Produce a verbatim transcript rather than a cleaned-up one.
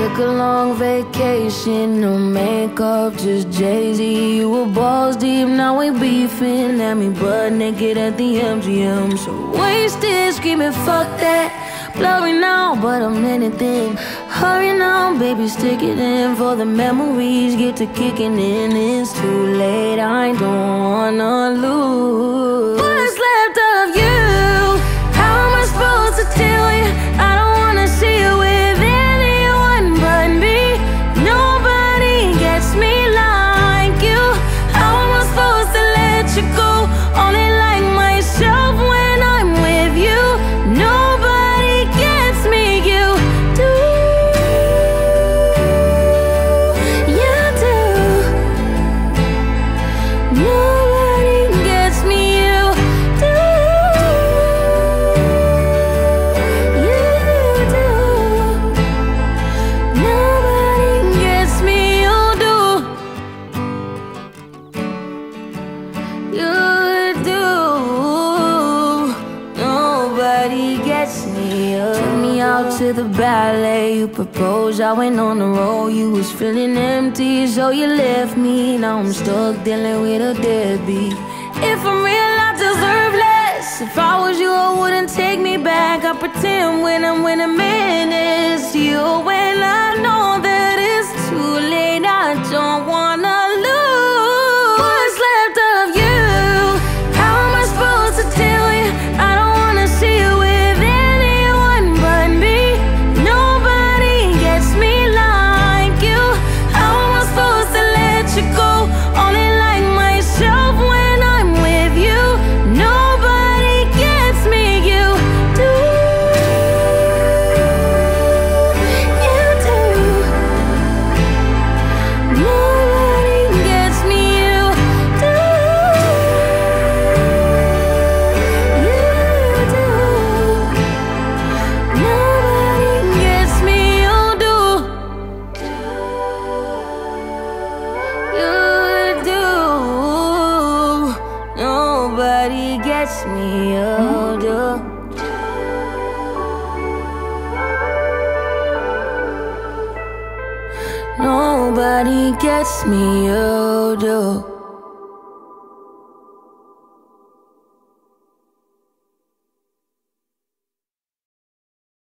Took a long vacation, no makeup, just Jay-Z. You were balls deep, now we beefing. Had me butt naked at the M G M. So wasted, screaming fuck that. Blurry now, but I'm anything. Hurry now, baby, stick it in. For the memories get to kicking in. It's too late, I don't wanna lose. What's left of you? How am I supposed to tell you? I don't wanna see you with anyone but me. Nobody gets me like you. How am I supposed to let you go? Only like myself when I'm with you. Nobody gets me, you do. You do. Nobody gets me, you do. You do. Nobody gets me, you do. You do. Nobody gets me. Took me out to the ballet, you proposed, I went on the road. You was feeling empty, so you left me. Now I'm stuck dealing with a deadbeat. If I'm real, I deserve less. If I was you, I wouldn't take me back. I pretend when I'm with a man it's you. When I know that it's too late, I don't wanna lose. What's left of you? How am I supposed to tell you? I don't wanna see you with anyone but me. Nobody gets me like you. How am I supposed to let you go? Only like myself when I'm with you. Nobody gets me, you do. You do. Nobody gets me, you do. You do. Nobody gets me, you do. You do. Nobody gets me, you do. Nobody gets me, you do.